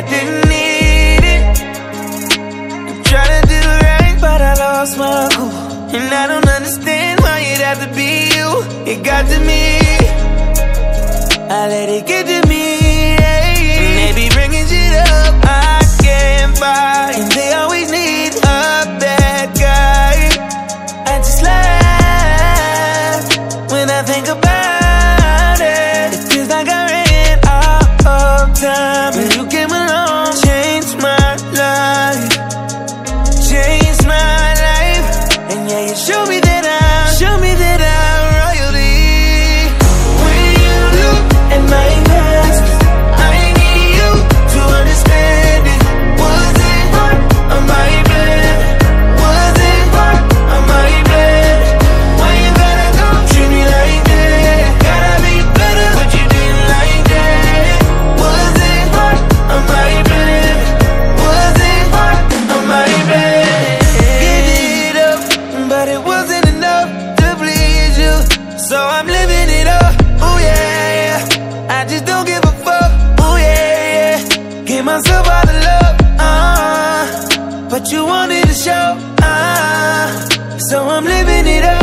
I didn't need it. I'm trying to do right, but I lost my cool. And I don't understand why it had to be you. It got to me, I let it get to me, yeah. And they be bringing shit up I can't buy, and they always need a bad guy. I just laugh when I think about it. It feels like I ran out of time, and you came along, changed my life, changed my life. And yeah, you show me that I'm royalty. When you look at my past, I need you to understand it. Wasn't part of my plan, wasn't part of my plan. Why you gotta go treat me like that? Gotta be better, but you didn't like that. Wasn't part of my plan, wasn't part of my plan. Give it up, but it wasn't enough to please you, so I'm living it up. Oh yeah, yeah. I just don't give a fuck. Oh yeah, yeah. Gave myself all the love, but you wanted to show, so I'm living it up.